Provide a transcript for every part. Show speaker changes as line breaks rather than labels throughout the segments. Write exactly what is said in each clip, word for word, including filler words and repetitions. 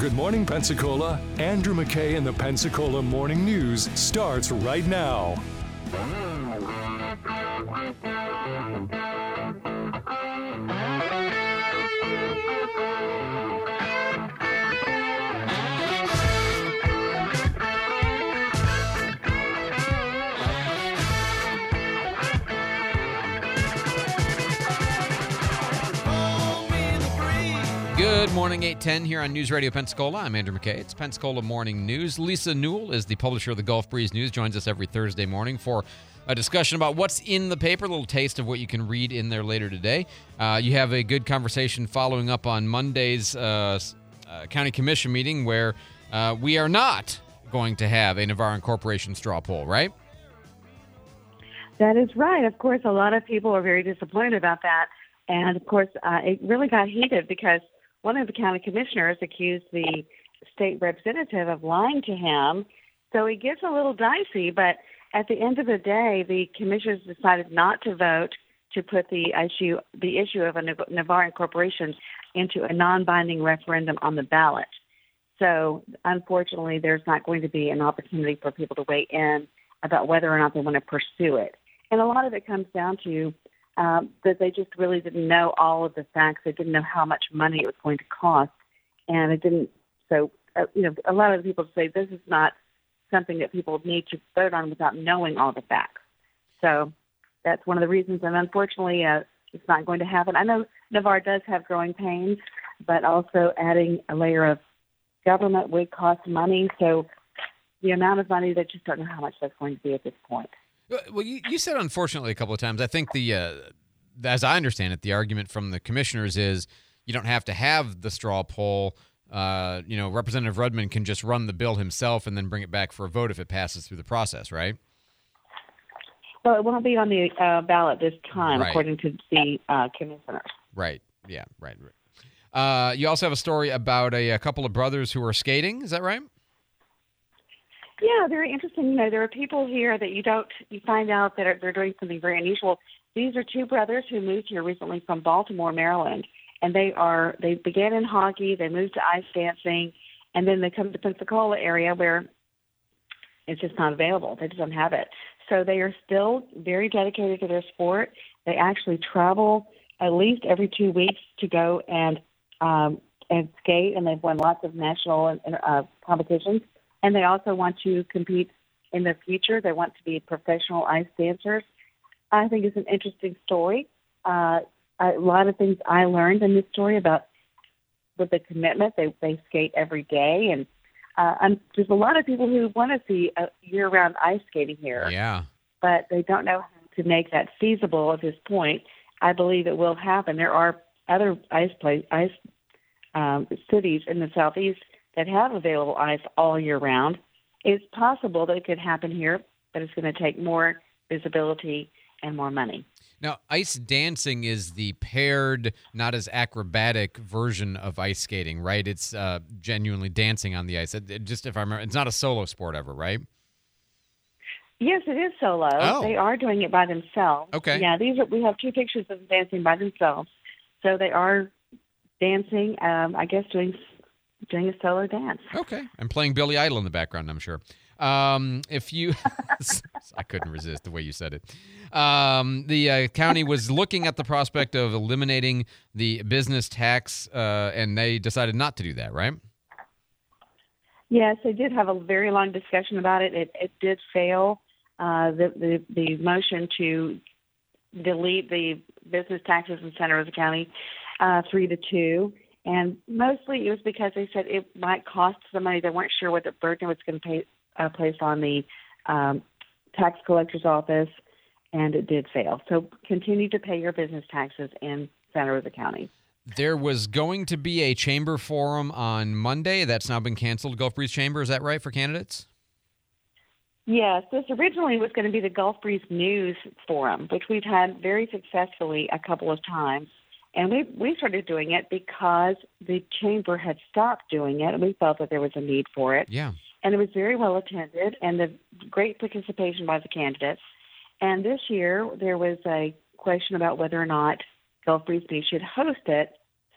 Good Morning Pensacola. Andrew McKay and the Pensacola Morning News starts right now.
Good morning, eight ten here on News Radio Pensacola. I'm Andrew McKay. It's Pensacola Morning News. Lisa Newell is the publisher of the Gulf Breeze News, joins us every Thursday morning for a discussion about what's in the paper, a little taste of what you can read in there later today. Uh, you have a good conversation following up on Monday's uh, uh, County Commission meeting where uh, we are not going to have a Navarro Corporation straw poll, right?
That is right. Of course, a lot of people are very disappointed about that. And, of course, uh, it really got heated because one of the county commissioners accused the state representative of lying to him. So it gets a little dicey, but at the end of the day, the commissioners decided not to vote to put the issue the issue of a Navarro Corporation into a non-binding referendum on the ballot. So, unfortunately, there's not going to be an opportunity for people to weigh in about whether or not they want to pursue it. And a lot of it comes down to Um, that they just really didn't know all of the facts. They didn't know how much money it was going to cost, and it didn't. So, uh, you know, a lot of the people say this is not something that people need to vote on without knowing all the facts. So that's one of the reasons, and unfortunately, uh, it's not going to happen. I know Navarre does have growing pains, but also adding a layer of government would cost money. So the amount of money, they just don't know how much that's going to be at this point.
Well, you, you said unfortunately a couple of times. I think the, uh, as I understand it, the argument from the commissioners is you don't have to have the straw poll. Uh, you know, Representative Rudman can just run the bill himself and then bring it back for a vote if it passes through the process, right?
Well, it won't be on the uh, ballot this time,
right.
according to the uh, commissioners.
Right. Yeah. Right. Right. Uh, you also have a story about a, a couple of brothers who are skating. Is that right?
Yeah, very interesting. You know, there are people here that you don't, you find out that are, they're doing something very unusual. These are two brothers who moved here recently from Baltimore, Maryland, and they are, they began in hockey, they moved to ice dancing, and then they come to the Pensacola area where it's just not available. They just don't have it. So they are still very dedicated to their sport. They actually travel at least every two weeks to go and, um, and skate, and they've won lots of national and, uh, competitions. And they also want to compete in the future. They want to be professional ice dancers. I think it's an interesting story. Uh, a lot of things I learned in this story about with the commitment. They they skate every day, and uh, and there's a lot of people who want to see a year-round ice skating here.
Yeah.
But they don't know how to make that feasible at this point. I believe it will happen. There are other ice play ice um, cities in the southeast that have available ice all year round. It's possible that it could happen here, but it's going to take more visibility and more money.
Now, ice dancing is the paired, not as acrobatic version of ice skating, right? It's uh, genuinely dancing on the ice. It, it just if I remember, it's not a solo sport ever, right?
Yes, it is solo.
Oh.
They are doing it by themselves.
Okay.
Yeah, these are, we have two pictures of them dancing by themselves. So they are dancing, um, I guess, doing doing a solo dance.
Okay. I'm playing Billy Idol in the background, I'm sure. Um, if you, I couldn't resist the way you said it. Um, the uh, county was looking at the prospect of eliminating the business tax, uh, and they decided not to do that, right?
Yes, they did have a very long discussion about it. It, it did fail. Uh, the, the the motion to delete the business taxes in Santa Rosa County, uh, three to two. And mostly it was because they said it might cost some money. They weren't sure what the burden was going to pay, uh, place on the um, tax collector's office, and it did fail. So continue to pay your business taxes in Santa Rosa County.
There was going to be a chamber forum on Monday. That's now been canceled. Gulf Breeze Chamber, is that right, for candidates?
Yes, this originally was going to be the Gulf Breeze News Forum, which we've had very successfully a couple of times. And we we started doing it because the chamber had stopped doing it, and we felt that there was a need for it.
Yeah.
And it was very well attended, and the great participation by the candidates. And this year, there was a question about whether or not Gulf Breeze News should host it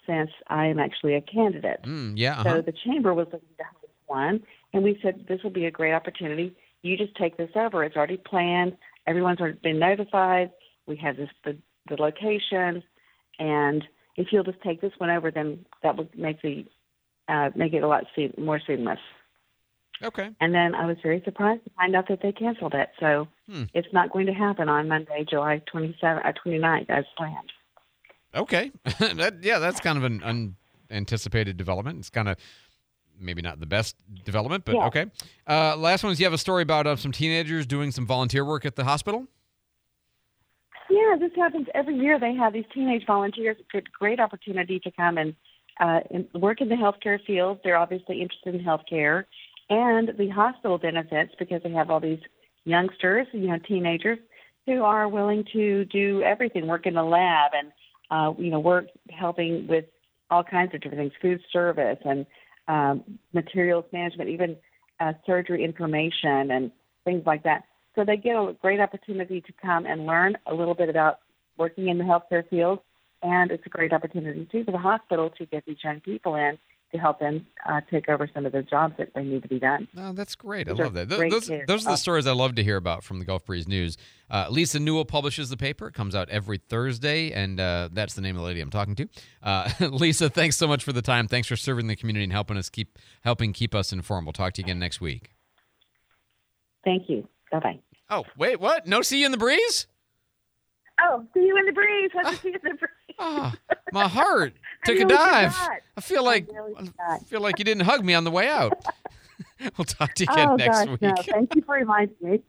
since I am actually a candidate.
Mm, yeah. Uh-huh.
So the chamber was looking to host one, and we said this will be a great opportunity. You just take this over. It's already planned. Everyone's already been notified. We have this the, the location, and if you'll just take this one over, then that would make the uh, make it a lot se- more seamless.
Okay.
And then I was very surprised to find out that they canceled it. So
hmm.
it's not going to happen on Monday, July twenty-seventh, uh, twenty-ninth, as planned.
Okay. that, yeah, that's kind of an unanticipated development. It's kind of maybe not the best development, but
yeah.
okay. Uh, last one is you have a story about uh, some teenagers doing some volunteer work at the hospital?
Yeah, this happens every year. They have these teenage volunteers. It's a great opportunity to come and, uh, and work in the healthcare field. They're obviously interested in healthcare and the hospital benefits because they have all these youngsters, you know, teenagers who are willing to do everything, work in the lab and, uh, you know, work helping with all kinds of different things, food service and um, materials management, even uh, surgery information and things like that. So they get a great opportunity to come and learn a little bit about working in the healthcare field, and it's a great opportunity, too, for the hospital to get these young people in to help them uh, take over some of the jobs that they need to be done.
Oh, that's great.
Those
I love that.
Those,
those, those are the stories I love to hear about from the Gulf Breeze News. Uh, Lisa Newell publishes the paper. It comes out every Thursday, and uh, that's the name of the lady I'm talking to. Uh, Lisa, thanks so much for the time. Thanks for serving the community and helping us keep helping keep us informed. We'll talk to you again next week.
Thank you. Bye-bye.
Oh, wait, what? No see you in the breeze?
Oh, see you in the breeze. Hope to see you in the breeze.
Oh, my heart took
I
a
really
dive.
forgot.
I feel like
I really
I feel like you didn't hug me on the way out. We'll talk to you again
oh,
next
gosh,
week.
No, thank you for reminding me.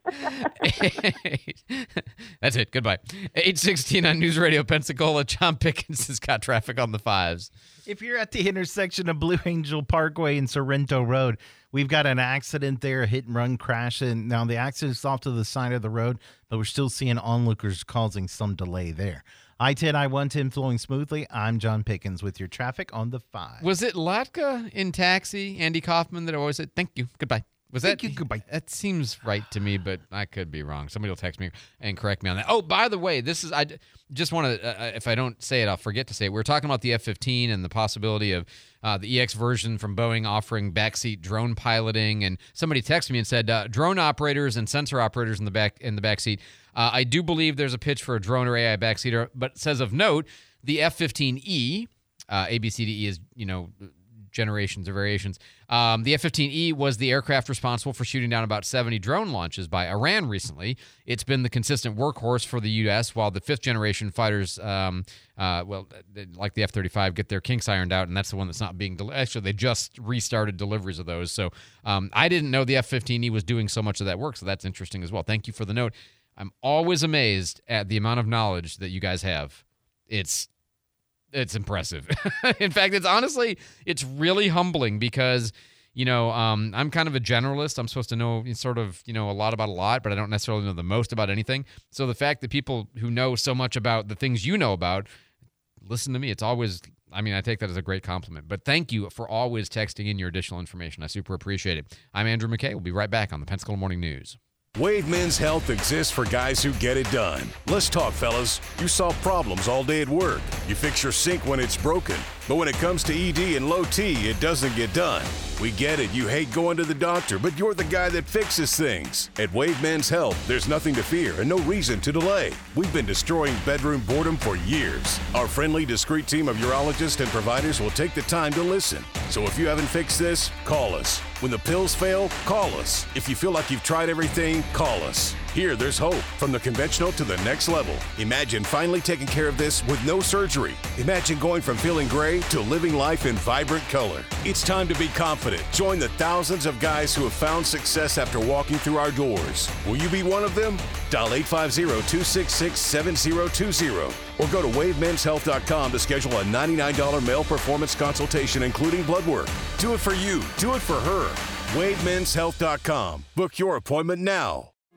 That's it. Goodbye. eight sixteen on News Radio Pensacola. John Pickens has got traffic on the fives.
If you're at the intersection of Blue Angel Parkway and Sorrento Road, we've got an accident there, a hit-and-run crash. And now the accident's off to the side of the road, but we're still seeing onlookers causing some delay there. I ten, I ten flowing smoothly. I'm John Pickens with your traffic on the five.
Was it Latka in Taxi, Andy Kaufman, that always said, thank you, goodbye? Was
Thank
that,
you, goodbye.
That seems right to me, but I could be wrong. Somebody will text me and correct me on that. Oh, by the way, this is, I just want to, uh, if I don't say it, I'll forget to say it. We're talking about the F fifteen and the possibility of uh, the E X version from Boeing offering backseat drone piloting. And somebody texted me and said, uh, drone operators and sensor operators in the back in the backseat. Uh, I do believe there's a pitch for a drone or A I backseater, but it says of note, the F fifteen E, uh, A, B, C, D, E is, you know, generations or variations. Um, the F fifteen E was the aircraft responsible for shooting down about seventy drone launches by Iran recently. It's been the consistent workhorse for the U S, while the fifth generation fighters, um, uh, well, like the F thirty-five, get their kinks ironed out, and that's the one that's not being del- actually they just restarted deliveries of those. So um, I didn't know the F fifteen E was doing so much of that work, so that's interesting as well. Thank you for the note. I'm always amazed at the amount of knowledge that you guys have. It's It's impressive. In fact, it's honestly, it's really humbling because, you know, um, I'm kind of a generalist. I'm supposed to know sort of, you know, a lot about a lot, but I don't necessarily know the most about anything. So the fact that people who know so much about the things you know about, listen to me, it's always, I mean, I take that as a great compliment. But thank you for always texting in your additional information. I super appreciate it. I'm Andrew McKay. We'll be right back on the Pensacola Morning News.
Wave Men's Health exists for guys who get it done. Let's talk, fellas. You solve problems all day at work. You fix your sink when it's broken. But when it comes to E D and low T, it doesn't get done. We get it. You hate going to the doctor, but you're the guy that fixes things. At Wave Men's Health, there's nothing to fear and no reason to delay. We've been destroying bedroom boredom for years. Our friendly, discreet team of urologists and providers will take the time to listen. So if you haven't fixed this, call us. When the pills fail, call us. If you feel like you've tried everything, call us. Here, there's hope. From the conventional to the next level. Imagine finally taking care of this with no surgery. Imagine going from feeling gray to living life in vibrant color. It's time to be confident. Join the thousands of guys who have found success after walking through our doors. Will you be one of them? Dial eight five zero, two six six, seven zero two zero or go to wave mens health dot com to schedule a ninety-nine dollars male performance consultation, including blood work. Do it for you. Do it for her. wave mens health dot com. Book your appointment now.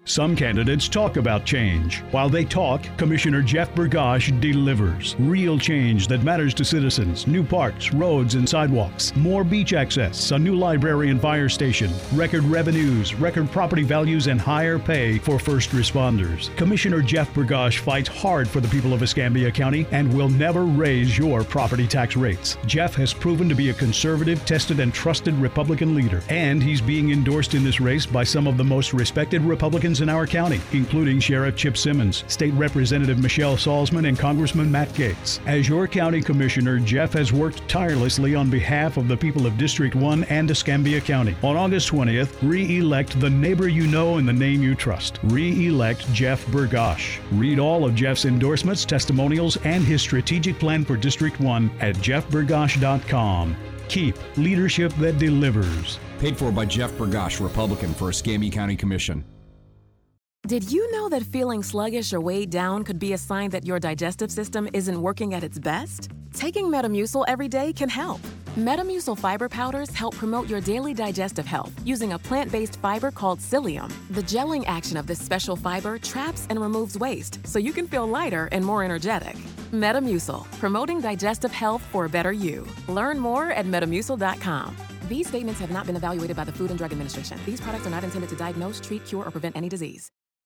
Some candidates talk about change. While they talk, Commissioner Jeff Bergosh delivers. Real change that matters to citizens. New parks, roads, and sidewalks. More beach access, a new library and fire station. Record revenues, record property values, and higher pay for first responders. Commissioner Jeff Bergosh fights hard for the people of Escambia County and will never raise your property tax rates. Jeff has proven to be a conservative, tested, and trusted Republican leader. And he's being endorsed in this race by some of the most respected Republicans in our county, including Sheriff Chip Simmons, State Representative Michelle Salzman, and Congressman Matt Gaetz. As your county commissioner, Jeff has worked tirelessly on behalf of the people of District one and Escambia County. On August twentieth, re-elect the neighbor you know and the name you trust. Re-elect Jeff Bergosh. Read all of Jeff's endorsements, testimonials, and his strategic plan for District one at jeff bergosh dot com. Keep leadership that delivers.
Paid for by Jeff Bergosh, Republican for Escambia County Commission.
Did you know that feeling sluggish or weighed down could be a sign that your digestive system isn't working at its best? Taking Metamucil every day can help. Metamucil fiber powders help promote your daily digestive health using a plant-based fiber called psyllium. The gelling action of this special fiber traps and removes waste so you can feel lighter and more energetic. Metamucil, promoting digestive health for a better you. Learn more at metamucil dot com. These statements have not been evaluated by the Food and Drug Administration. These products are not intended to diagnose, treat, cure, or prevent any disease.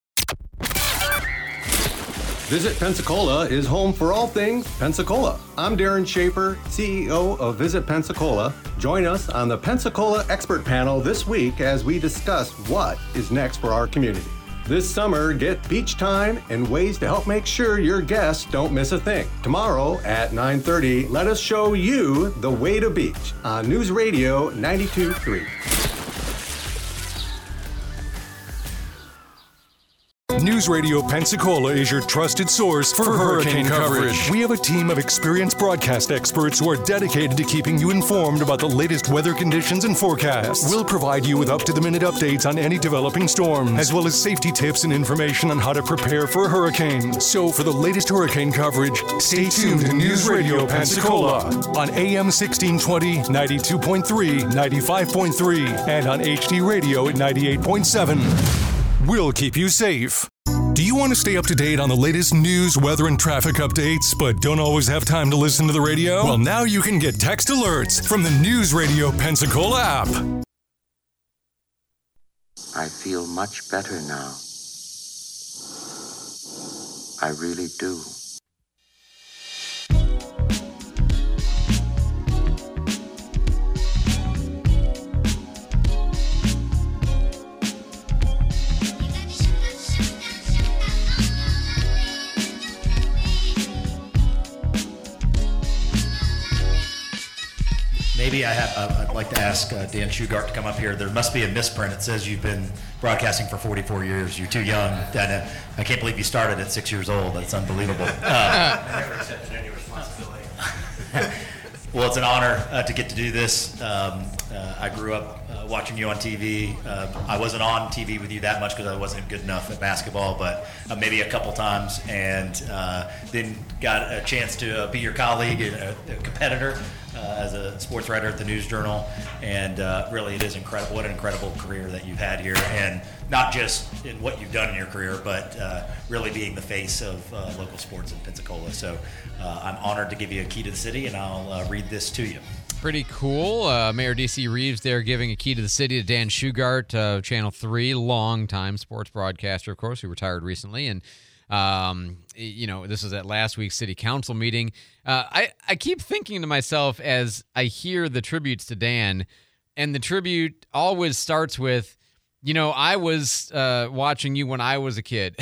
Visit Pensacola is home for all things Pensacola. I'm Darren Schaefer, C E O of Visit Pensacola. Join us on the Pensacola Expert Panel this week as we discuss what is next for our community. This summer, get beach time and ways to help make sure your guests don't miss a thing. Tomorrow at nine thirty, let us show you the way to beach on News Radio ninety-two point three.
News Radio Pensacola is your trusted source for, for hurricane, hurricane coverage. coverage. We have a team of experienced broadcast experts who are dedicated to keeping you informed about the latest weather conditions and forecasts. We'll provide you with up-to-the-minute updates on any developing storms, as well as safety tips and information on how to prepare for a hurricane. So for the latest hurricane coverage, stay tuned to News Radio Pensacola on A M sixteen twenty, ninety-two point three, ninety-five point three, and on H D Radio at ninety-eight point seven. We'll keep you safe. Do you want to stay up to date on the latest news, weather, and traffic updates, but don't always have time to listen to the radio? Well, now you can get text alerts from the News Radio Pensacola app.
I feel much better now. I really do.
Maybe I have. Uh, I'd like to ask uh, Dan Shugart to come up here. There must be a misprint. It says you've been broadcasting for forty-four years. You're too young. Dan, uh, I can't believe you started at six years old. That's unbelievable. Uh, I never accepted any responsibility. Well, it's an honor uh, to get to do this. Um, uh, I grew up uh, watching you on T V. Uh, I wasn't on T V with you that much because I wasn't good enough at basketball, but uh, maybe a couple times, and uh, then got a chance to uh, be your colleague and a, a competitor. Uh, as a sports writer at the News Journal, and uh, really it is incredible. What an incredible career that you've had here, and not just in what you've done in your career, but uh, really being the face of uh, local sports in Pensacola. So uh, I'm honored to give you a key to the city, and I'll uh, read this to you.
Pretty cool. Uh, Mayor D C Reeves there giving a key to the city to Dan Shugart, uh, Channel three, longtime sports broadcaster, of course, who retired recently, and Um, you know, this was at last week's city council meeting. Uh, I, I keep thinking to myself as I hear the tributes to Dan, and the tribute always starts with, you know, I was uh, watching you when I was a kid.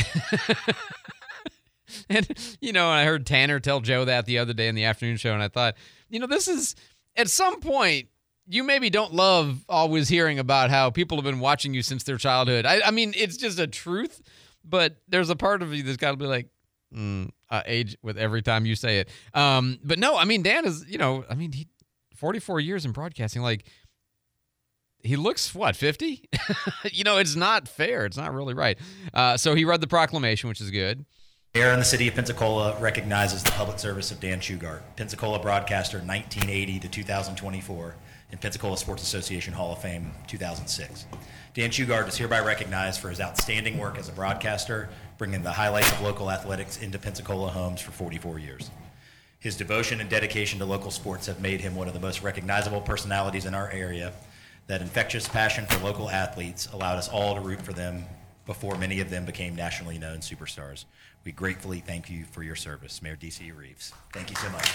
And, you know, I heard Tanner tell Joe that the other day in the afternoon show, and I thought, you know, this is, at some point, you maybe don't love always hearing about how people have been watching you since their childhood. I, I mean, it's just a truth. But there's a part of you that's got to be like, mm, uh, age with every time you say it. Um, but no, I mean, Dan is, you know, I mean, he, forty-four years in broadcasting, like, he looks, what, fifty? You know, it's not fair. It's not really right. Uh, so he read the proclamation, which is good.
Mayor in the city of Pensacola recognizes the public service of Dan Shugart, Pensacola broadcaster nineteen eighty to two thousand twenty-four, and Pensacola Sports Association Hall of Fame two thousand six. Dan Shugart is hereby recognized for his outstanding work as a broadcaster, bringing the highlights of local athletics into Pensacola homes for forty-four years. His devotion and dedication to local sports have made him one of the most recognizable personalities in our area. That infectious passion for local athletes allowed us all to root for them before many of them became nationally known superstars. We gratefully thank you for your service, Mayor D C Reeves. Thank you so much.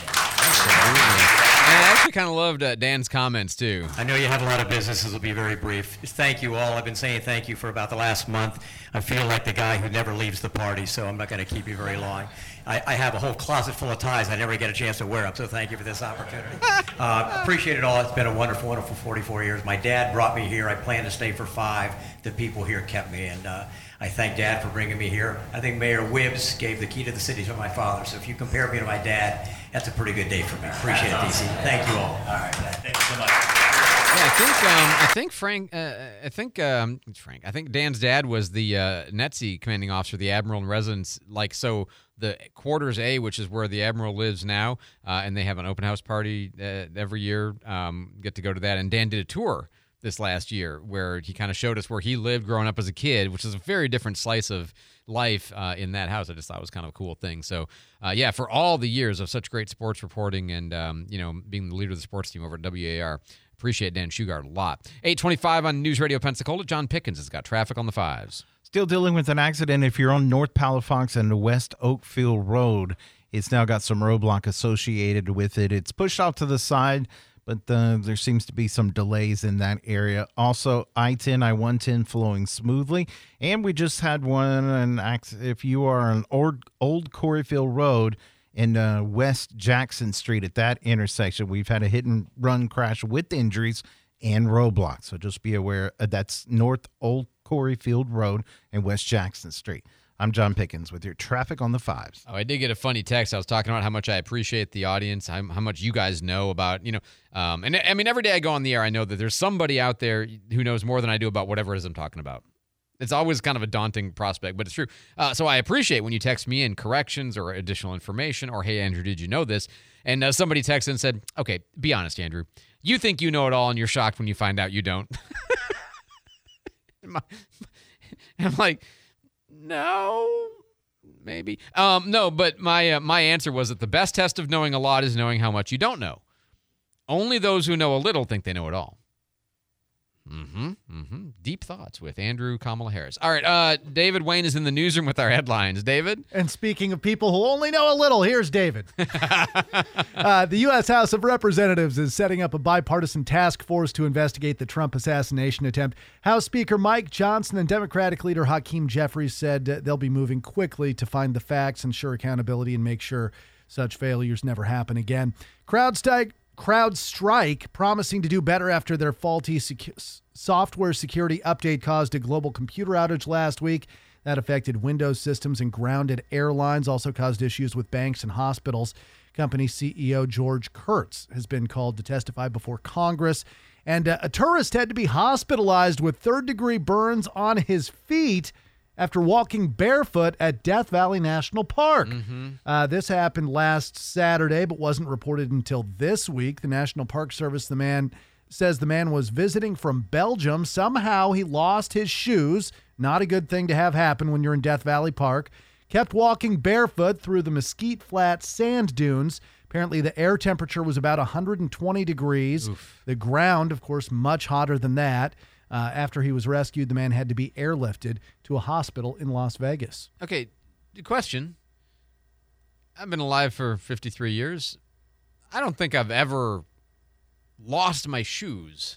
I actually kind of loved uh, Dan's comments, too.
I know you have a lot of business. This will be very brief. Just thank you all. I've been saying thank you for about the last month. I feel like the guy who never leaves the party, so I'm not going to keep you very long. I, I have a whole closet full of ties I never get a chance to wear them, so thank you for this opportunity. Uh, appreciate it all. It's been a wonderful, wonderful forty-four years. My dad brought me here. I planned to stay for five. The people here kept me, and uh, I thank Dad for bringing me here. I think Mayor Wibbs gave the key to the city to my father, so if you compare me to my dad, that's a pretty good day for me. Appreciate it, D C. Thank you all. All right, thank you so much.
Yeah, I think um, I think Frank. Uh, I think um, Frank. I think Dan's dad was the uh, NETSI commanding officer, the admiral in residence. Like so, the quarters A, which is where the admiral lives now, uh, and they have an open house party uh, every year. Um, get to go to that, and Dan did a tour this last year where he kind of showed us where he lived growing up as a kid, which is a very different slice of life uh, in that house. I just thought it was kind of a cool thing. So, uh, yeah, for all the years of such great sports reporting and um, you know being the leader of the sports team over at W A R. Appreciate Dan Shugart a lot. eight twenty-five on News Radio Pensacola. John Pickens has got traffic on the fives.
Still dealing with an accident if you're on North Palafox and West Oakfield Road. It's now got some roadblock associated with it. It's pushed off to the side, but uh, there seems to be some delays in that area. Also, I ten, I one ten flowing smoothly. And we just had one, an acc- if you are on Old, Old Coreyfield Road, in uh, West Jackson Street at that intersection, we've had a hit-and-run crash with injuries and roadblocks. So just be aware uh, that's North Old Coreyfield Road and West Jackson Street. I'm John Pickens with your traffic on the fives.
Oh, I did get a funny text. I was talking about how much I appreciate the audience, how, how much you guys know about, you know, um, and I mean, every day I go on the air, I know that there's somebody out there who knows more than I do about whatever it is I'm talking about. It's always kind of a daunting prospect, but it's true. Uh, so I appreciate when you text me in corrections or additional information or, hey, Andrew, did you know this? And uh, somebody texted and said, okay, be honest, Andrew. You think you know it all and you're shocked when you find out you don't. I'm like, no, maybe. Um, no, but my uh, my answer was that the best test of knowing a lot is knowing how much you don't know. Only those who know a little think they know it all. Mm-hmm, mm-hmm. Deep thoughts with Andrew Kamala Harris. All right, uh, David Wayne is in the newsroom with our headlines. David?
And speaking of people who only know a little, here's David. uh, the U S House of Representatives is setting up a bipartisan task force to investigate the Trump assassination attempt. House Speaker Mike Johnson and Democratic leader Hakeem Jeffries said uh, they'll be moving quickly to find the facts, ensure accountability, and make sure such failures never happen again. CrowdStrike CrowdStrike promising to do better after their faulty secu- software security update caused a global computer outage last week. That affected Windows systems and grounded airlines, also caused issues with banks and hospitals. Company C E O George Kurtz has been called to testify before Congress. And uh, a tourist had to be hospitalized with third-degree burns on his feet after walking barefoot at Death Valley National Park. Mm-hmm. Uh, this happened last Saturday, but wasn't reported until this week. The National Park Service, the man says the man was visiting from Belgium. Somehow he lost his shoes. Not a good thing to have happen when you're in Death Valley Park. Kept walking barefoot through the Mesquite Flat sand dunes. Apparently the air temperature was about one hundred twenty degrees. Oof. The ground, of course, much hotter than that. Uh, after he was rescued, the man had to be airlifted to a hospital in Las Vegas.
Okay, question. I've been alive for fifty-three years. I don't think I've ever lost my shoes.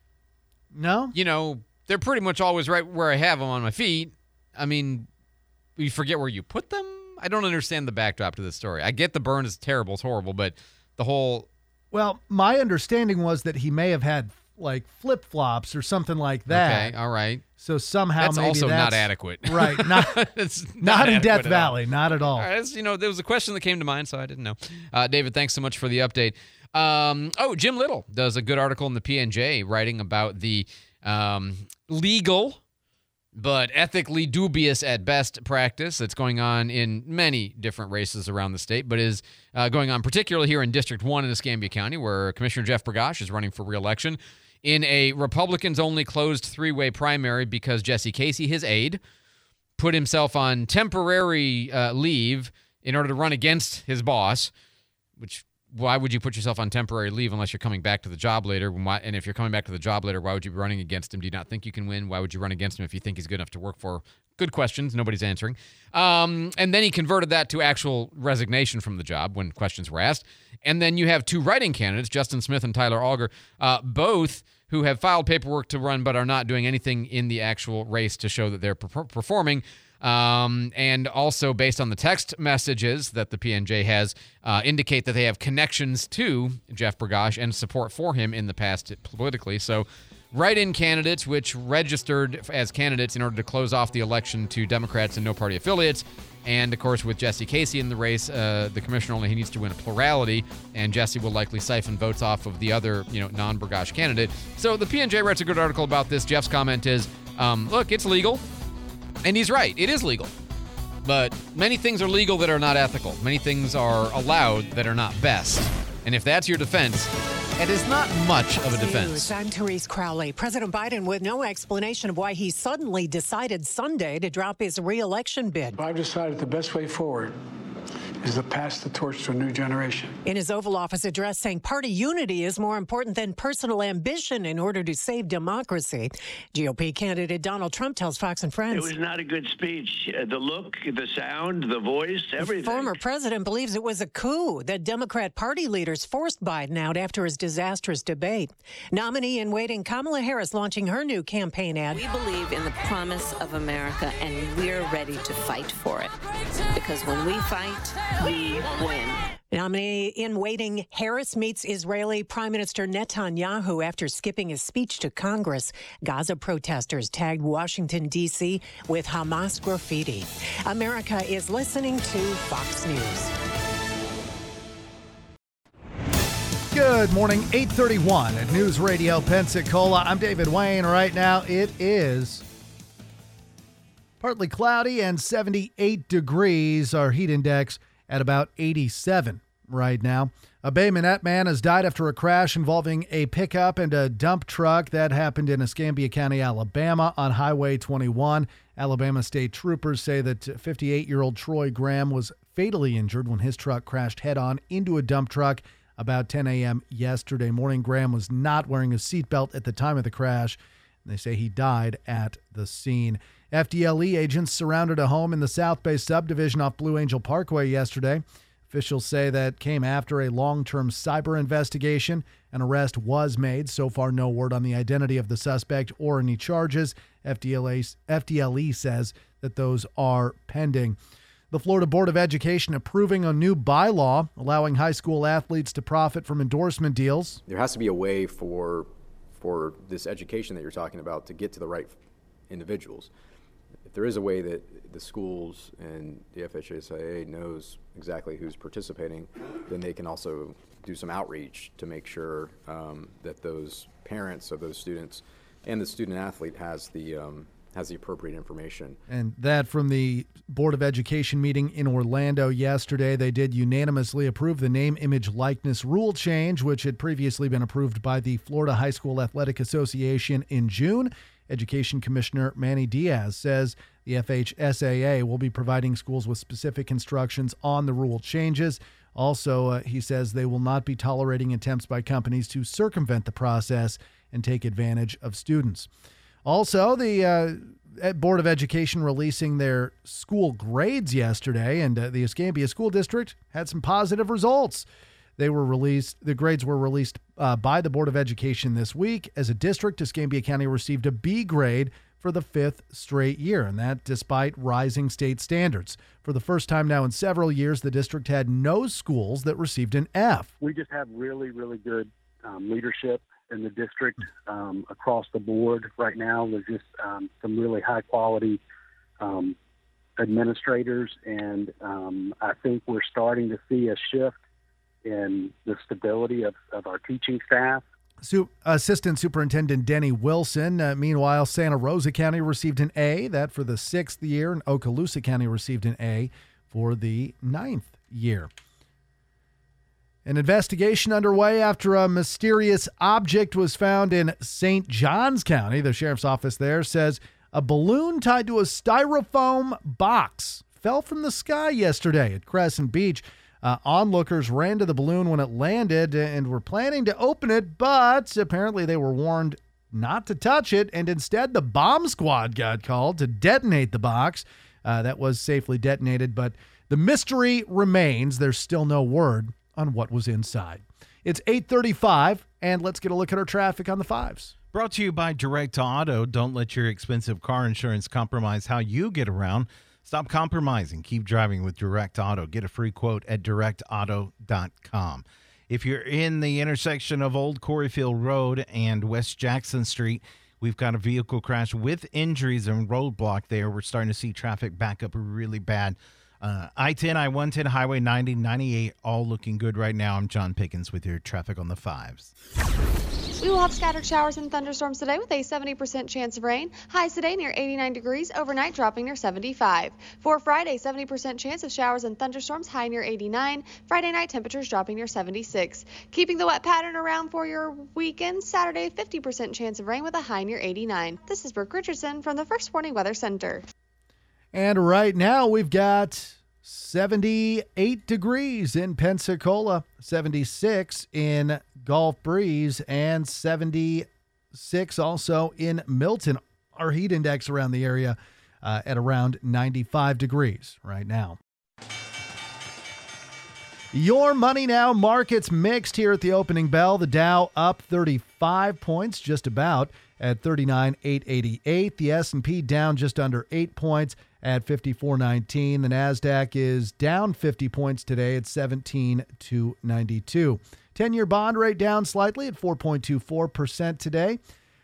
No?
You know, they're pretty much always right where I have them on my feet. I mean, you forget where you put them? I don't understand the backdrop to this story. I get the burn is terrible, it's horrible, but the whole...
Well, my understanding was that he may have had like flip-flops or something like that.
Okay, all right.
So somehow
that's
maybe
also
that's
not adequate.
Right. Not,
it's
not,
not
in Death
at
Valley.
All.
Not at all.
all right, you know, there was a question that came to mind, so I didn't know. Uh, David, thanks so much for the update. Um, oh, Jim Little does a good article in the P N J writing about the um, legal but ethically dubious at best practice that's going on in many different races around the state, but is uh, going on particularly here in District one in Escambia County, where Commissioner Jeff Bergosh is running for re-election in a Republicans-only closed three-way primary because Jesse Casey, his aide, put himself on temporary uh, leave in order to run against his boss, which why would you put yourself on temporary leave unless you're coming back to the job later? And if you're coming back to the job later, why would you be running against him? Do you not think you can win? Why would you run against him if you think he's good enough to work for? Good questions. Nobody's answering. Um, and then he converted that to actual resignation from the job when questions were asked. And then you have two writing candidates, Justin Smith and Tyler Auger, uh, both who have filed paperwork to run but are not doing anything in the actual race to show that they're per- performing. Um, and also based on the text messages that the P N J has uh, indicate that they have connections to Jeff Bergosh and support for him in the past politically. So write-in candidates, which registered as candidates in order to close off the election to Democrats and no party affiliates. And, of course, with Jesse Casey in the race, uh, the commissioner only he needs to win a plurality, and Jesse will likely siphon votes off of the other, you know, non-Bergosh candidate. So the P N J writes a good article about this. Jeff's comment is, um, look, it's legal. And he's right. It is legal. But many things are legal that are not ethical. Many things are allowed that are not best. And if that's your defense, it is not much of a defense.
I'm Therese Crowley. President Biden with no explanation of why he suddenly decided Sunday to drop his re-election bid.
I've decided the best way forward is to pass the torch to a new generation.
In his Oval Office address, saying party unity is more important than personal ambition in order to save democracy. G O P candidate Donald Trump tells Fox and Friends.
It was not a good speech. Uh, the look, the sound, the voice, everything.
The former president believes it was a coup that Democrat Party leaders forced Biden out after his disastrous debate. Nominee in waiting Kamala Harris launching her new campaign ad.
We believe in the promise of America, and we're ready to fight for it. Because when we fight, we win.
Nominee in waiting Harris meets Israeli Prime Minister Netanyahu after skipping his speech to Congress. Gaza protesters tagged Washington, D C with Hamas graffiti. America is listening to Fox News.
Good morning, eight thirty-one at News Radio Pensacola. I'm David Wayne. Right now it is partly cloudy and seventy-eight degrees. Our heat index at about eighty-seven right now. A Bay Minette man has died after a crash involving a pickup and a dump truck. That happened in Escambia County, Alabama on Highway twenty-one. Alabama state troopers say that fifty-eight-year-old Troy Graham was fatally injured when his truck crashed head-on into a dump truck about ten a.m. yesterday morning. Graham was not wearing a seatbelt at the time of the crash. They say he died at the scene. F D L E agents surrounded a home in the South Bay subdivision off Blue Angel Parkway yesterday. Officials say that came after a long-term cyber investigation. An arrest was made. So far, no word on the identity of the suspect or any charges. F D L E, F D L E says that those are pending. The Florida Board of Education approving a new bylaw allowing high school athletes to profit from endorsement deals.
There has to be a way for for this education that you're talking about to get to the right individuals. If there is a way that the schools and the F H S A A knows exactly who's participating, then they can also do some outreach to make sure um, that those parents of those students and the student athlete has the um, has the appropriate information.
And that from the Board of Education meeting in Orlando yesterday. They did unanimously approve the name, image, likeness rule change, which had previously been approved by the Florida High School Athletic Association in June. Education Commissioner Manny Diaz says the F H S A A will be providing schools with specific instructions on the rule changes. Also, uh, he says they will not be tolerating attempts by companies to circumvent the process and take advantage of students. Also, the uh, Board of Education releasing their school grades yesterday, and uh, the Escambia School District had some positive results. They were released, the grades were released uh, by the Board of Education this week. As a district, Escambia County received a B grade for the fifth straight year, and that despite rising state standards. For the first time now in several years, the district had no schools that received an F.
We just have really, really good um, leadership in the district um, across the board right now. There's just um, some really high quality um, administrators, and um, I think we're starting to see a shift in the stability of, of our teaching staff.
Su- Assistant Superintendent Denny Wilson. Uh, meanwhile, Santa Rosa County received an A, that for the sixth year, and Okaloosa County received an A for the ninth year. An investigation underway after a mysterious object was found in Saint Johns County. The sheriff's office there says a balloon tied to a styrofoam box fell from the sky yesterday at Crescent Beach. Uh, onlookers ran to the balloon when it landed and were planning to open it, but apparently they were warned not to touch it, and instead the bomb squad got called to detonate the box. Uh, that was safely detonated, but the mystery remains. There's still no word on what was inside. It's eight thirty-five, and let's get a look at our traffic on the fives.
Brought to you by Direct Auto. Don't let your expensive car insurance compromise how you get around. Stop compromising. Keep driving with Direct Auto. Get a free quote at direct auto dot com. If you're in the intersection of Old Coreyfield Road and West Jackson Street, we've got a vehicle crash with injuries and roadblock there. We're starting to see traffic back up really bad. Uh, I ten, I one ten, Highway ninety, ninety-eight, all looking good right now. I'm John Pickens with your traffic on the fives.
We will have scattered showers and thunderstorms today with a seventy percent chance of rain. Highs today near eighty-nine degrees, overnight dropping near seventy-five. For Friday, seventy percent chance of showers and thunderstorms, high near eighty-nine. Friday night, temperatures dropping near seventy-six. Keeping the wet pattern around for your weekend, Saturday, fifty percent chance of rain with a high near eighty-nine. This is Brooke Richardson from the First Warning Weather Center.
And right now we've got seventy-eight degrees in Pensacola, seventy-six in Gulf Breeze, and seventy-six also in Milton. Our heat index around the area uh, at around ninety-five degrees right now. Your Money Now markets mixed here at the opening bell. The Dow up thirty-five points, just about, at thirty-nine thousand eight hundred eighty-eight. The S and P down just under eight points at fifty-four nineteen. The NASDAQ is down fifty points today at seventeen thousand two hundred ninety-two. ten-year bond rate down slightly at four point two four percent today.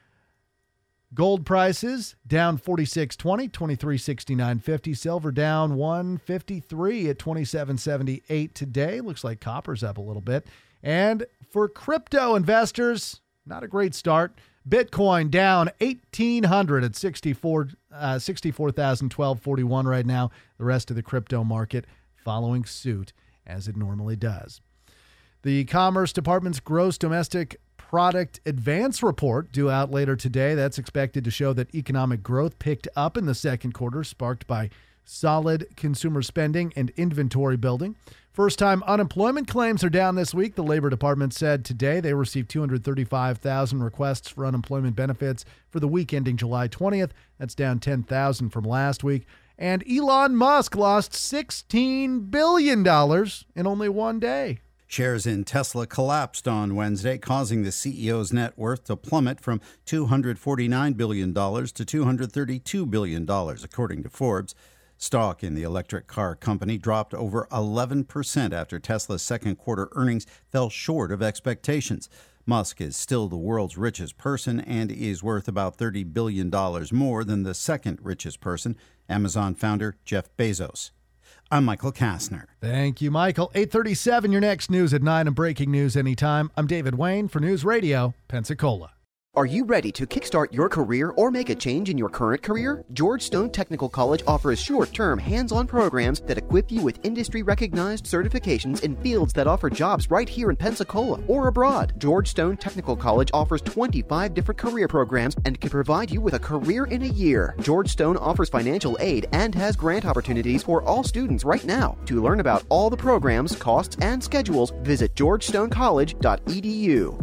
Gold prices down forty-six twenty, twenty-three sixty-nine fifty. Silver down one fifty-three at twenty-seven seventy-eight today. Looks like copper's up a little bit. And for crypto investors, not a great start. Bitcoin down eighteen hundred at sixty-four uh, sixty-four thousand twelve forty-one right now. The rest of the crypto market following suit as it normally does. The Commerce Department's gross domestic product advance report due out later today. That's expected to show that economic growth picked up in the second quarter, sparked by solid consumer spending and inventory building. First-time unemployment claims are down this week. The Labor Department said today they received two hundred thirty-five thousand requests for unemployment benefits for the week ending July twentieth. That's down ten thousand from last week. And Elon Musk lost sixteen billion dollars in only one day.
Shares in Tesla collapsed on Wednesday, causing the C E O's net worth to plummet from two hundred forty-nine billion dollars to two hundred thirty-two billion dollars, according to Forbes. Stock in the electric car company dropped over eleven percent after Tesla's second quarter earnings fell short of expectations. Musk is still the world's richest person and is worth about thirty billion dollars more than the second richest person, Amazon founder Jeff Bezos. I'm Michael Kastner.
Thank you, Michael. eight thirty-seven, your next news at nine and breaking news anytime. I'm David Wayne for News Radio Pensacola.
Are you ready to kickstart your career or make a change in your current career? George Stone Technical College offers short-term, hands-on programs that equip you with industry-recognized certifications in fields that offer jobs right here in Pensacola or abroad. George Stone Technical College offers twenty-five different career programs and can provide you with a career in a year. George Stone offers financial aid and has grant opportunities for all students right now. To learn about all the programs, costs, and schedules, visit george stone college dot e d u.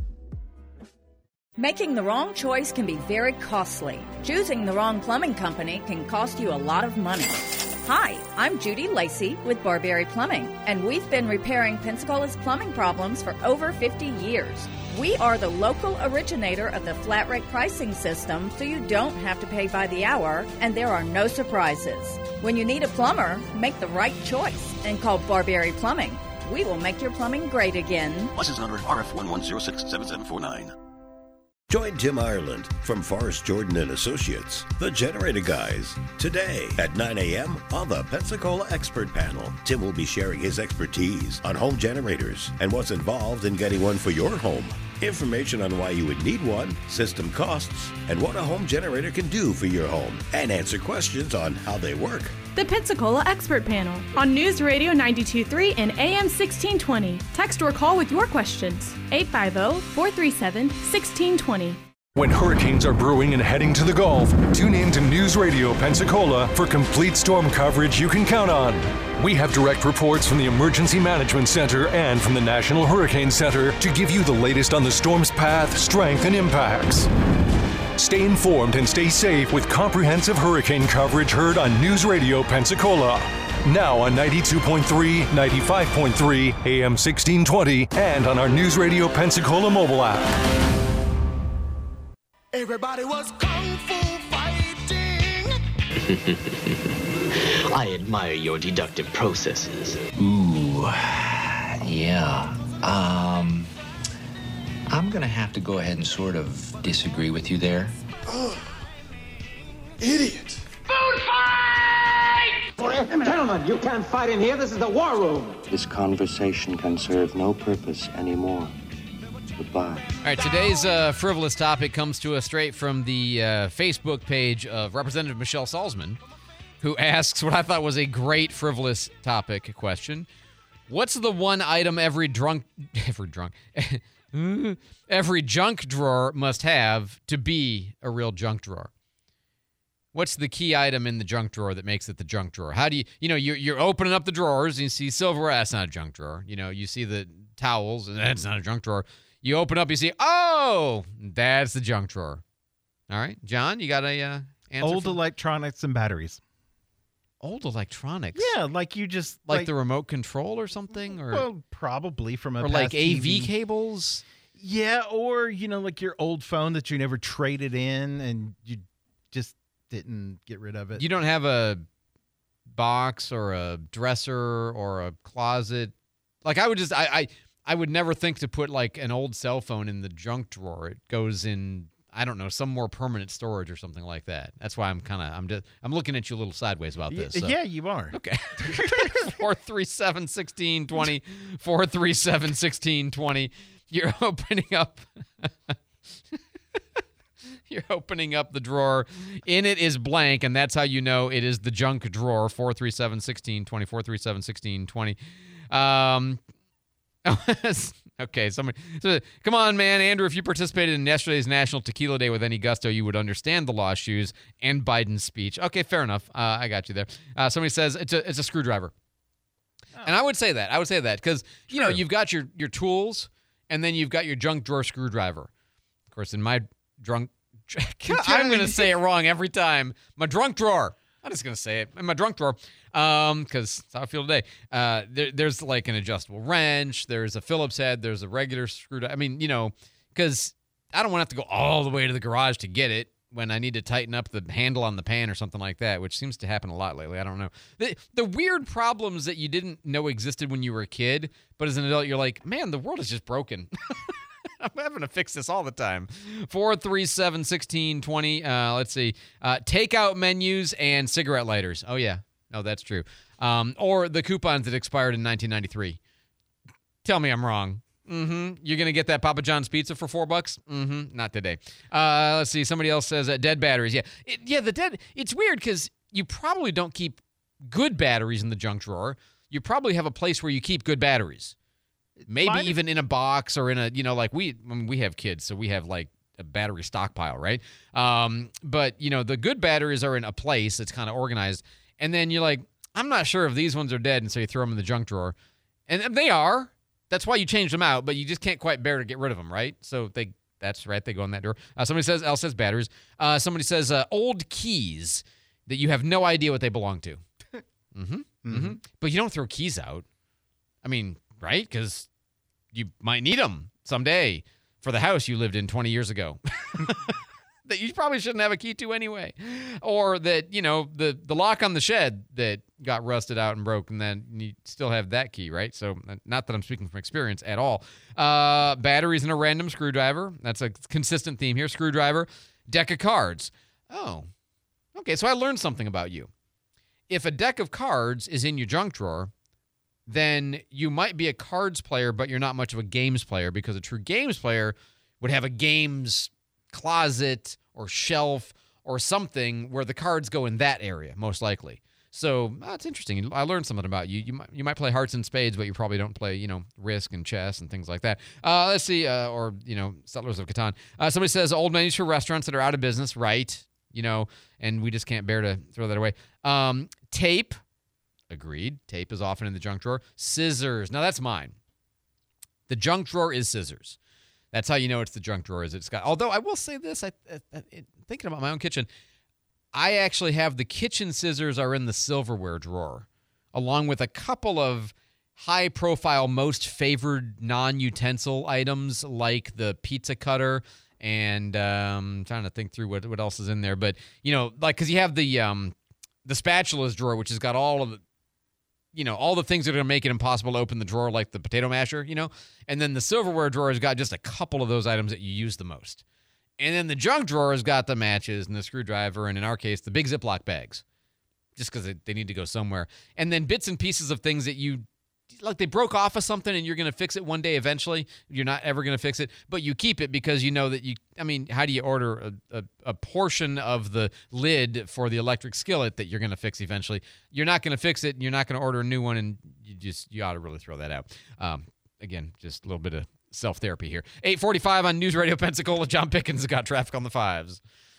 Making the wrong choice can be very costly. Choosing the wrong plumbing company can cost you a lot of money. Hi, I'm Judy Lacey with Barberry Plumbing, and we've been repairing Pensacola's plumbing problems for over fifty years. We are the local originator of the flat rate pricing system, so you don't have to pay by the hour, and there are no surprises. When you need a plumber, make the right choice and call Barberry Plumbing. We will make your plumbing great again.
License number R F one one zero six seven seven four nine. Join Tim Ireland from Forrest Jordan and Associates, the Generator Guys, today at nine a.m. on the Pensacola Expert Panel. Tim will be sharing his expertise on home generators and what's involved in getting one for your home. Information on why you would need one, system costs, and what a home generator can do for your home, and answer questions on how they work.
The Pensacola Expert Panel on News Radio ninety-two point three and A M sixteen twenty. Text or call with your questions. eight five zero, four three seven, one six two zero.
When hurricanes are brewing and heading to the Gulf, tune in to News Radio Pensacola for complete storm coverage you can count on. We have direct reports from the Emergency Management Center and from the National Hurricane Center to give you the latest on the storm's path, strength, and impacts. Stay informed and stay safe with comprehensive hurricane coverage heard on News Radio Pensacola. Now on ninety-two point three, ninety-five point three, A M sixteen twenty, and on our News Radio Pensacola mobile app.
Everybody was kung fu fighting.
I admire your deductive processes.
Ooh, yeah. Um, I'm gonna have to go ahead and sort of disagree with you there.
Oh, idiot.
Food fight!
Gentlemen, you can't fight in here. This is the war room.
This conversation can serve no purpose anymore. Goodbye.
All right, today's uh, frivolous topic comes to us straight from the uh, Facebook page of Representative Michelle Salzman, who asks what I thought was a great frivolous topic question. What's the one item every drunk, every drunk, every junk drawer must have to be a real junk drawer? What's the key item in the junk drawer that makes it the junk drawer? How do you, you know, you're, you're opening up the drawers and you see silverware, that's not a junk drawer. You know, you see the towels and that's not a junk drawer. You open up, you see, oh, that's the junk drawer. All right, John, you got a uh, answer?
Old
for
electronics and batteries.
Old electronics?
Yeah, like you just
like,
like
the remote control or something, or
well, probably from a
or
past
like A V
T V
cables.
Yeah, or you know, like your old phone that you never traded in and you just didn't get rid of it.
You don't have a box or a dresser or a closet. Like I would just, I, I, I would never think to put like an old cell phone in the junk drawer. It goes in, I don't know, some more permanent storage or something like that. That's why I'm kind of, I'm just, I'm looking at you a little sideways about this. So.
Yeah, you are.
Okay. four three seven, one six two zero. four three seven, one six two zero. You're opening up. You're opening up the drawer. In it is blank, and that's how you know it is the junk drawer. four three seven, one six two zero. four three seven, one six two zero. Um, okay, somebody. So, come on, man. Andrew, if you participated in yesterday's National Tequila Day with any gusto, you would understand the lost shoes and Biden's speech. Okay, fair enough. Uh, I got you there. Uh, somebody says it's a it's a screwdriver. Oh. And I would say that. I would say that because, you know, you've got your, your tools, and then you've got your junk drawer screwdriver. Of course, in my drunk... I'm going to say it wrong every time. My drunk drawer. I'm just going to say it. In my drunk drawer, um, because that's how I feel today. Uh, there, there's like an adjustable wrench. There's a Phillips head. There's a regular screwdriver. I mean, you know, because I don't want to have to go all the way to the garage to get it when I need to tighten up the handle on the pan or something like that, which seems to happen a lot lately. I don't know. The, the weird problems that you didn't know existed when you were a kid, but as an adult, you're like, man, the world is just broken. I'm having to fix this all the time. four three seven, one six two zero. Uh, let's see. Uh, takeout menus and cigarette lighters. Oh, yeah. No, that's true. Um, or the coupons that expired in nineteen ninety-three. Tell me I'm wrong. Mm-hmm. You're going to get that Papa John's pizza for four bucks? Mm-hmm. Not today. Uh, let's see. Somebody else says uh, dead batteries. Yeah. It, yeah, the dead. It's weird because you probably don't keep good batteries in the junk drawer. You probably have a place where you keep good batteries. Maybe Mine even in a box or in a, you know, like we I mean, we have kids, so we have like a battery stockpile, right? Um, but, you know, the good batteries are in a place that's kind of organized. And then you're like, I'm not sure if these ones are dead. And so you throw them in the junk drawer. And they are. That's why you change them out, but you just can't quite bear to get rid of them, right? So they that's right. They go in that drawer. Uh, somebody says, else says batteries. Uh, somebody says uh, old keys that you have no idea what they belong to. mm-hmm, mm-hmm. Mm-hmm. But you don't throw keys out. I mean... Right? Because you might need them someday for the house you lived in twenty years ago that you probably shouldn't have a key to anyway. Or that, you know, the, the lock on the shed that got rusted out and broke, and then you still have that key, right? So not that I'm speaking from experience at all. Uh, batteries and a random screwdriver. That's a consistent theme here. Screwdriver. Deck of cards. Oh, okay. So I learned something about you. If a deck of cards is in your junk drawer, then you might be a cards player, but you're not much of a games player, because a true games player would have a games closet or shelf or something where the cards go in that area, most likely. So that's interesting. I learned something about you. You might, you might play hearts and spades, but you probably don't play, you know, Risk and chess and things like that. Uh, let's see, uh, or, you know, Settlers of Catan. Uh, somebody says old menus for restaurants that are out of business, right? You know, and we just can't bear to throw that away. Um, tape, agreed. Tape is often in the junk drawer. Scissors. Now, that's mine. The junk drawer is scissors. That's how you know it's the junk drawer. Is it's got. Although I will say this, I, I, I thinking about my own kitchen, I actually have the kitchen scissors are in the silverware drawer, along with a couple of high-profile, most favored non-utensil items like the pizza cutter, and um, I'm trying to think through what what else is in there. But you know, like because you have the um, the spatulas drawer, which has got all of the, you know, all the things that are going to make it impossible to open the drawer, like the potato masher, you know, and then the silverware drawer has got just a couple of those items that you use the most. And then the junk drawer has got the matches and the screwdriver, and in our case, the big Ziploc bags, just because they, they need to go somewhere. And then bits and pieces of things that you, like they broke off of something and you're going to fix it one day eventually. You're not ever going to fix it, but you keep it because you know that you, I mean, how do you order a, a, a portion of the lid for the electric skillet that you're going to fix eventually? You're not going to fix it, and you're not going to order a new one, and you just, you ought to really throw that out. Um, again, just a little bit of self-therapy here. eight forty-five on News Radio Pensacola. John Pickens has got traffic on the fives.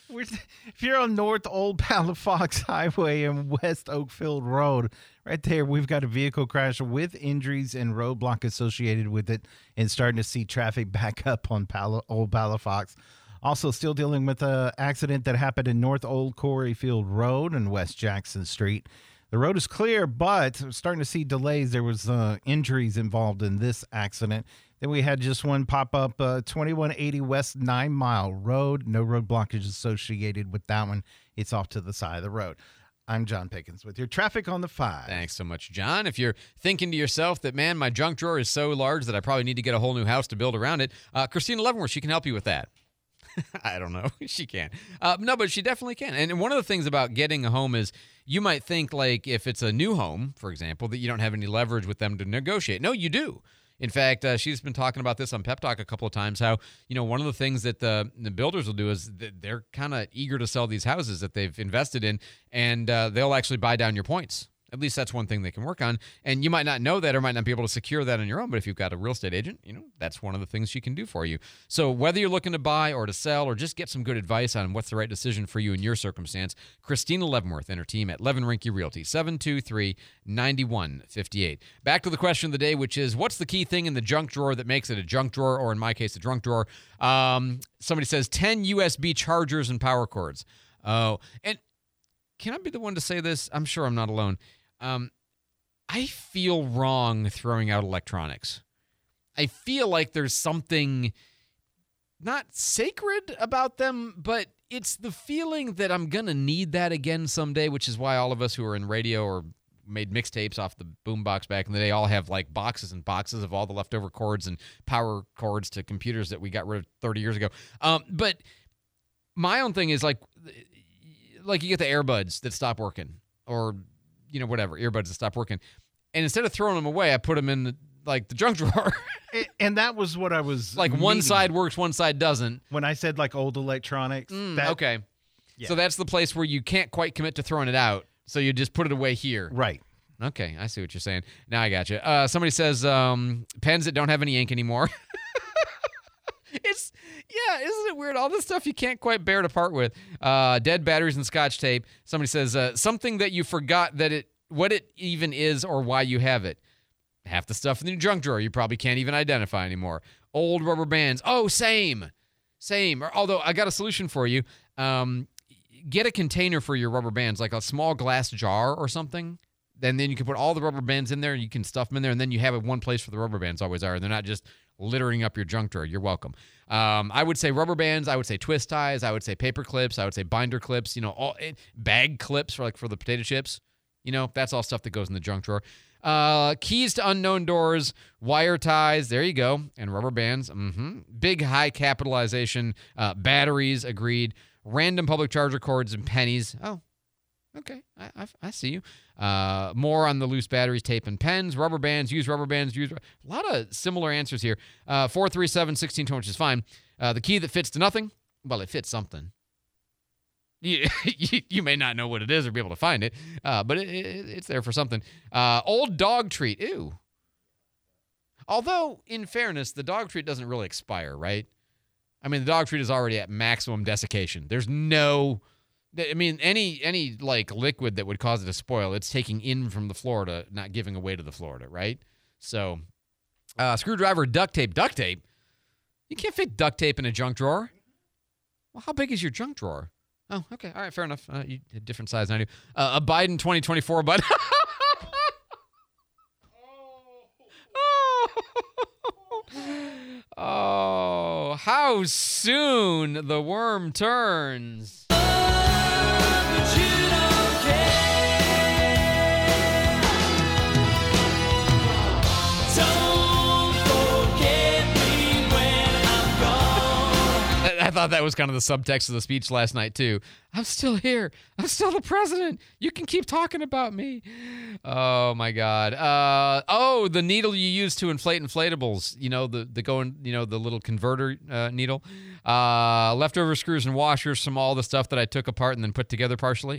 If you're on North Old Palafox Highway and West Oakfield Road, right there, we've got a vehicle crash with injuries and roadblock associated with it, and starting to see traffic back up on Pal- Old Palafox. Also still dealing with an accident that happened in North Old Coreyfield Road and West Jackson Street. The road is clear, but starting to see delays. There was uh, injuries involved in this accident. Then we had just one pop up, uh, twenty-one eighty West Nine Mile Road. No road blockage associated with that one. It's off to the side of the road. I'm John Pickens with your traffic on the five.
Thanks so much, John. If you're thinking to yourself that, man, my junk drawer is so large that I probably need to get a whole new house to build around it, uh, Christina Leavenworth, she can help you with that. I don't know. She can. Uh, no, but she definitely can. And one of the things about getting a home is you might think, like, if it's a new home, for example, that you don't have any leverage with them to negotiate. No, you do. In fact, uh, she's been talking about this on Pep Talk a couple of times, how, you know, one of the things that the, the builders will do is they're kind of eager to sell these houses that they've invested in, and uh, they'll actually buy down your points. At least that's one thing they can work on. And you might not know that or might not be able to secure that on your own, but if you've got a real estate agent, you know, that's one of the things she can do for you. So whether you're looking to buy or to sell or just get some good advice on what's the right decision for you in your circumstance, Christina Leavenworth and her team at Levin Rinke Realty, seven two three, nine one five eight. Back to the question of the day, which is, what's the key thing in the junk drawer that makes it a junk drawer, or in my case, a drunk drawer? Um, somebody says ten U S B chargers and power cords. Oh, and can I be the one to say this? I'm sure I'm not alone. Um, I feel wrong throwing out electronics. I feel like there's something not sacred about them, but it's the feeling that I'm going to need that again someday, which is why all of us who are in radio or made mixtapes off the boombox back in the day all have like boxes and boxes of all the leftover cords and power cords to computers that we got rid of thirty years ago. Um, but my own thing is like, like you get the earbuds that stop working, or you know, whatever, earbuds that stop working. And instead of throwing them away, I put them in the, like the junk drawer.
And that was what I was
like, one
meaning.
side works, one side doesn't.
When I said like old electronics.
Mm,
that,
okay.
Yeah.
So that's the place where you can't quite commit to throwing it out. So you just put it away here.
Right.
Okay. I see what you're saying. Now I got you. Uh, somebody says um, pens that don't have any ink anymore. It's, yeah, isn't it weird? All this stuff you can't quite bear to part with. Uh, dead batteries and Scotch tape. Somebody says uh, something that you forgot that it, what it even is or why you have it. Half the stuff in the junk drawer you probably can't even identify anymore. Old rubber bands. Oh, same. Same. Or, although I got a solution for you. Um, get a container for your rubber bands, like a small glass jar or something. And then you can put all the rubber bands in there, and you can stuff them in there, and then you have it one place where the rubber bands always are, and they're not just littering up your junk drawer. You're welcome. Um, I would say rubber bands. I would say twist ties. I would say paper clips. I would say binder clips. You know, all bag clips for like for the potato chips. You know, that's all stuff that goes in the junk drawer. Uh, keys to unknown doors, wire ties. There you go, and rubber bands. Mm-hmm. Big high capitalization. Uh, batteries. Agreed. Random public charger cords and pennies. Oh. Okay, I, I, I see you. Uh, more on the loose batteries, tape, and pens. Rubber bands, use rubber bands, use... A lot of similar answers here. Uh, four three seven, one six two zero, which is fine. Uh, the key that fits to nothing? Well, it fits something. You, you, you may not know what it is or be able to find it, uh, but it, it, it's there for something. Uh, old dog treat. Ew. Although, in fairness, the dog treat doesn't really expire, right? I mean, the dog treat is already at maximum desiccation. There's no... I mean, any any like liquid that would cause it to spoil, it's taking in from the Florida, not giving away to the Florida, right? So, uh, screwdriver, duct tape, duct tape. You can't fit duct tape in a junk drawer. Well, how big is your junk drawer? Oh, okay, all right, fair enough. Uh, you a different size than I do. Uh, a Biden twenty twenty-four bud. Oh, how soon the worm turns. I thought that was kind of the subtext of the speech last night, too. I'm still here. I'm still the president. You can keep talking about me. Oh, my God. Uh, oh, the needle you use to inflate inflatables. You know, the, the going, you know, the little converter uh, needle. Uh, leftover screws and washers from all the stuff that I took apart and then put together partially.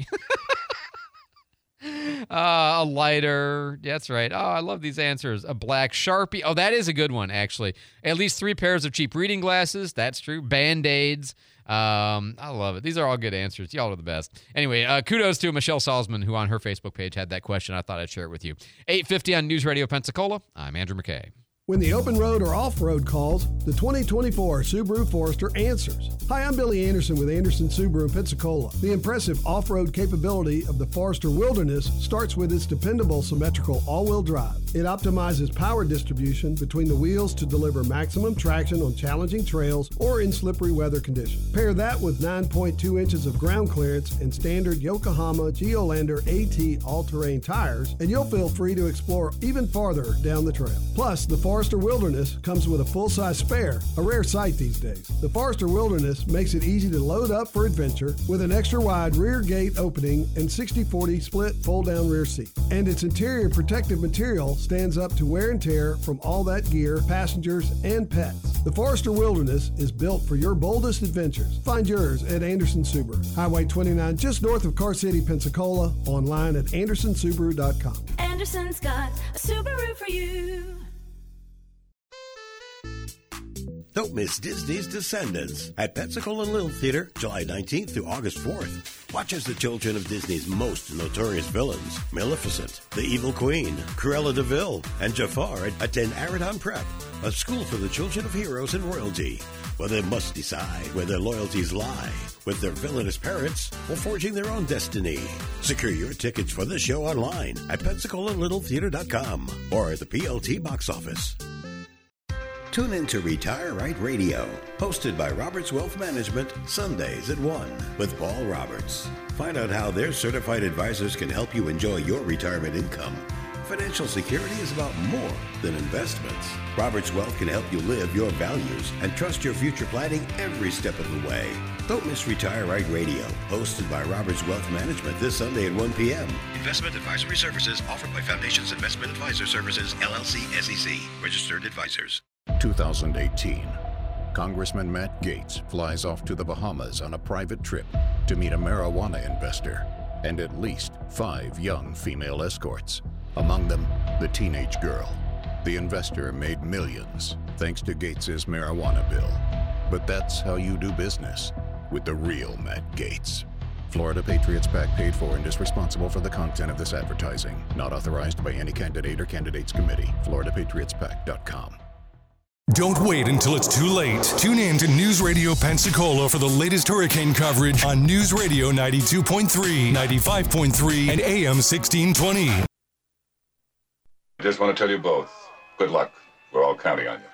Uh, a lighter. That's right. Oh, I love these answers. A black Sharpie. Oh, that is a good one, actually. At least three pairs of cheap reading glasses. That's true. Band-Aids. Um, I love it. These are all good answers. Y'all are the best. Anyway, uh, kudos to Michelle Salzman, who on her Facebook page had that question. I thought I'd share it with you. eight fifty on News Radio Pensacola. I'm Andrew McKay.
When the open road or off-road calls, the twenty twenty-four Subaru Forester answers. Hi, I'm Billy Anderson with Anderson Subaru in Pensacola. The impressive off-road capability of the Forester Wilderness starts with its dependable symmetrical all-wheel drive. It optimizes power distribution between the wheels to deliver maximum traction on challenging trails or in slippery weather conditions. Pair that with nine point two inches of ground clearance and standard Yokohama Geolandar AT all-terrain tires, and you'll feel free to explore even farther down the trail. Plus, the Forester Forester Wilderness comes with a full-size spare, a rare sight these days. The Forester Wilderness makes it easy to load up for adventure with an extra-wide rear gate opening and sixty forty split fold-down rear seat. And its interior protective material stands up to wear and tear from all that gear, passengers, and pets. The Forester Wilderness is built for your boldest adventures. Find yours at Anderson Subaru, Highway twenty-nine, just north of Car City, Pensacola, online at anderson subaru dot com.
Anderson's got a Subaru for you.
Don't miss Disney's Descendants at Pensacola Little Theater, July nineteenth through August fourth. Watch as the children of Disney's most notorious villains, Maleficent, the Evil Queen, Cruella de Vil, and Jafar, attend Aradon Prep, a school for the children of heroes and royalty, where they must decide where their loyalties lie, with their villainous parents or forging their own destiny. Secure your tickets for the show online at pensacola little theater dot com or at the P L T box office. Tune in to Retire Right Radio, hosted by Roberts Wealth Management, Sundays at one with Paul Roberts. Find out how their certified advisors can help you enjoy your retirement income. Financial security is about more than investments. Roberts Wealth can help you live your values and trust your future planning every step of the way. Don't miss Retire Right Radio, hosted by Roberts Wealth Management this Sunday at one p.m.
Investment advisory services offered by Foundations Investment Advisor Services, L L C, S E C, registered advisors.
two thousand eighteen. Congressman Matt Gaetz flies off to the Bahamas on a private trip to meet a marijuana investor and at least five young female escorts. Among them, the teenage girl. The investor made millions thanks to Gaetz's marijuana bill. But that's how you do business with the real Matt Gaetz. Florida Patriots PAC paid for and is responsible for the content of this advertising. Not authorized by any candidate or candidates committee. florida patriots pac dot com.
Don't wait until it's too late. Tune in to News Radio Pensacola for the latest hurricane coverage on News Radio ninety-two point three, ninety-five point three, and A M sixteen twenty.
I just want to tell you both, good luck. We're all counting on you.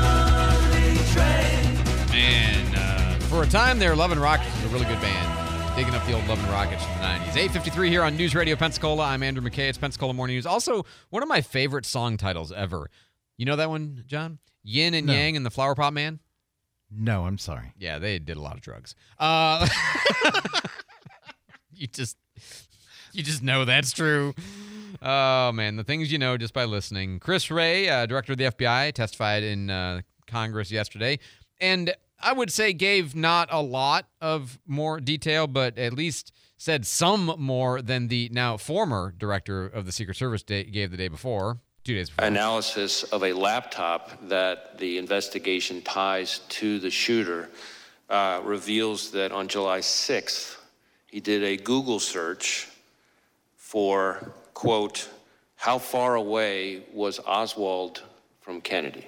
For a time there, Love and Rockets was a really good band. Digging up the old Love and Rockets from the nineties. eight fifty-three here on News Radio Pensacola. I'm Andrew McKay. It's Pensacola Morning News. Also, one of my favorite song titles ever. You know that one, John? Yin and
No.
Yang and the Flower Pot Man?
No, I'm sorry.
Yeah, they did a lot of drugs. Uh, you just you just know that's true. Oh, man, the things you know just by listening. Chris Wray, uh, director of the F B I, testified in uh, Congress yesterday. And I would say gave not a lot of more detail, but at least said some more than the now former director of the Secret Service day, gave the day before, two days before.
Analysis of a laptop that the investigation ties to the shooter uh, reveals that on July sixth, he did a Google search for, quote, how far away was Oswald from Kennedy?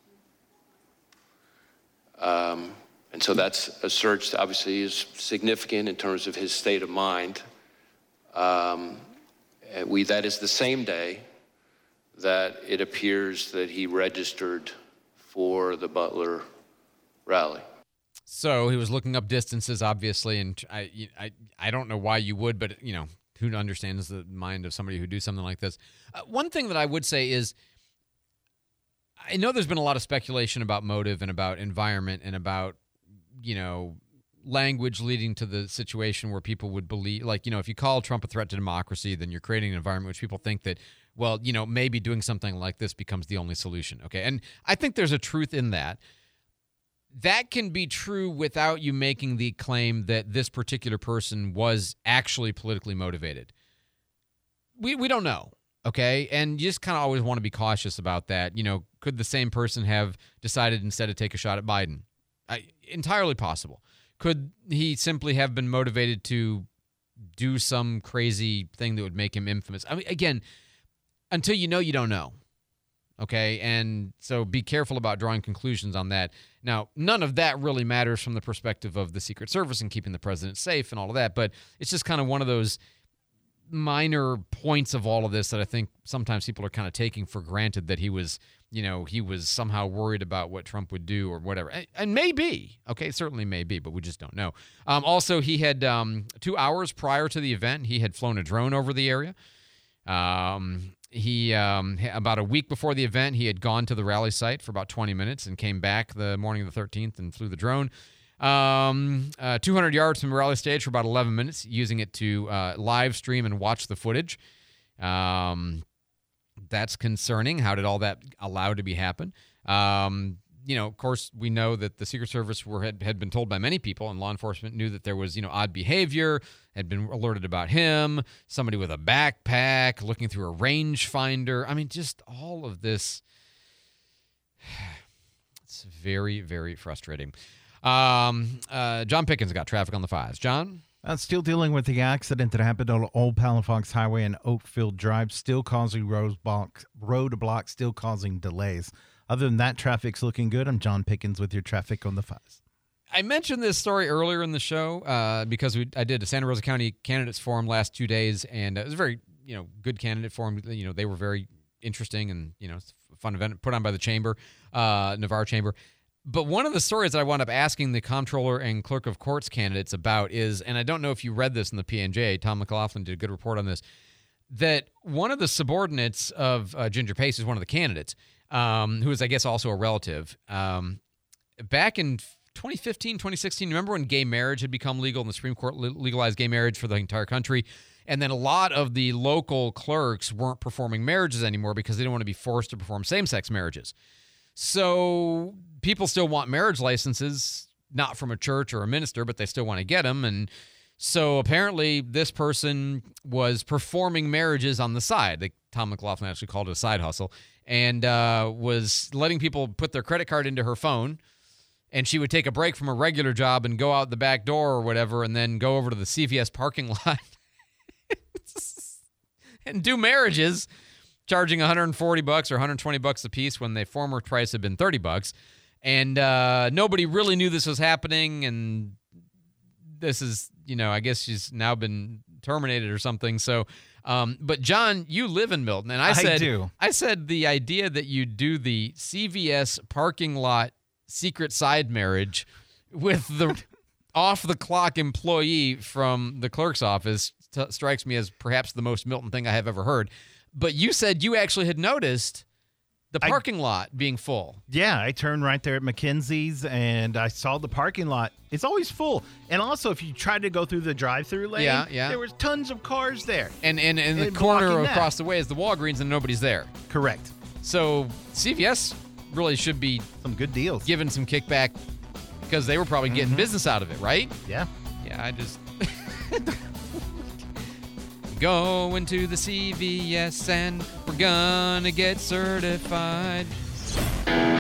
Um, and so that's a search that obviously is significant in terms of his state of mind. Um, we, that is the same day that it appears that he registered for the Butler rally.
So he was looking up distances, obviously, and I, I, I don't know why you would, but, you know, who understands the mind of somebody who do something like this? Uh, one thing that I would say is, I know there's been a lot of speculation about motive and about environment and about, you know, language leading to the situation where people would believe, like, you know, if you call Trump a threat to democracy, then you're creating an environment which people think that, well, you know, maybe doing something like this becomes the only solution. Okay. And I think there's a truth in that. That can be true without you making the claim that this particular person was actually politically motivated. We we don't know. Okay, and you just kind of always want to be cautious about that. You know, could the same person have decided instead to take a shot at Biden? I, entirely possible. Could he simply have been motivated to do some crazy thing that would make him infamous? I mean, again, until you know, you don't know. Okay, and so be careful about drawing conclusions on that. Now, none of that really matters from the perspective of the Secret Service and keeping the president safe and all of that, but it's just kind of one of those minor points of all of this that I think sometimes people are kind of taking for granted, that he was, you know, he was somehow worried about what Trump would do or whatever. And maybe, okay, certainly maybe, but we just don't know. Um, also, he had um, two hours prior to the event, he had flown a drone over the area. Um, he, um, about a week before the event, he had gone to the rally site for about twenty minutes and came back the morning of the thirteenth and flew the drone. Um, uh, two hundred yards from the rally stage for about eleven minutes, using it to uh, live stream and watch the footage. Um, that's concerning. How did all that allow to be happen? Um, you know, of course, we know that the Secret Service were had, had been told by many people, and law enforcement knew that there was, you know, odd behavior, had been alerted about him, somebody with a backpack, looking through a range finder. I mean, just all of this. It's very, very frustrating. Um, uh, John Pickens got traffic on the fives. John?
Uh, still dealing with the accident that happened on Old Palafox Highway and Oakfield Drive, still causing roadblocks, roadblocks, still causing delays. Other than that, traffic's looking good. I'm John Pickens with your traffic on the fives.
I mentioned this story earlier in the show uh, because we, I did a Santa Rosa County Candidates Forum last two days, and it was a very, you know, good candidate forum. You know, they were very interesting and, you know, it's a fun event put on by the Chamber, uh, Navarre Chamber. But one of the stories that I wound up asking the comptroller and clerk of courts candidates about is, and I don't know if you read this in the P N J, Tom McLaughlin did a good report on this, that one of the subordinates of uh, Ginger Pace is one of the candidates, um, who is, I guess, also a relative. Um, back in twenty fifteen, twenty sixteen, remember when gay marriage had become legal and the Supreme Court legalized gay marriage for the entire country? And then a lot of the local clerks weren't performing marriages anymore because they didn't want to be forced to perform same-sex marriages. So people still want marriage licenses, not from a church or a minister, but they still want to get them. And so apparently this person was performing marriages on the side. Like Tom McLaughlin actually called it a side hustle, and uh, was letting people put their credit card into her phone. And she would take a break from a regular job and go out the back door or whatever, and then go over to the C V S parking lot and do marriages, charging one hundred forty bucks or one hundred twenty bucks a piece when the former price had been thirty bucks. And uh, nobody really knew this was happening. And this is, you know, I guess she's now been terminated or something. So, um, but John, you live in Milton. And I said,
I do.
I said the idea that you do the C V S parking lot secret side marriage with the off-the-clock employee from the clerk's office t- strikes me as perhaps the most Milton thing I have ever heard. But you said you actually had noticed the parking I, lot being full.
Yeah, I turned right there at McKenzie's, and I saw the parking lot. It's always full. And also, if you tried to go through the drive-through lane,
yeah, yeah.
there was tons of cars there.
And and, and the corner across that. the way is the Walgreens, and nobody's there.
Correct.
So C V S really should be
some good deals,
giving some kickback because they were probably getting mm-hmm. business out of it, right?
Yeah.
Yeah, I just... Going to the C V S and we're gonna get certified.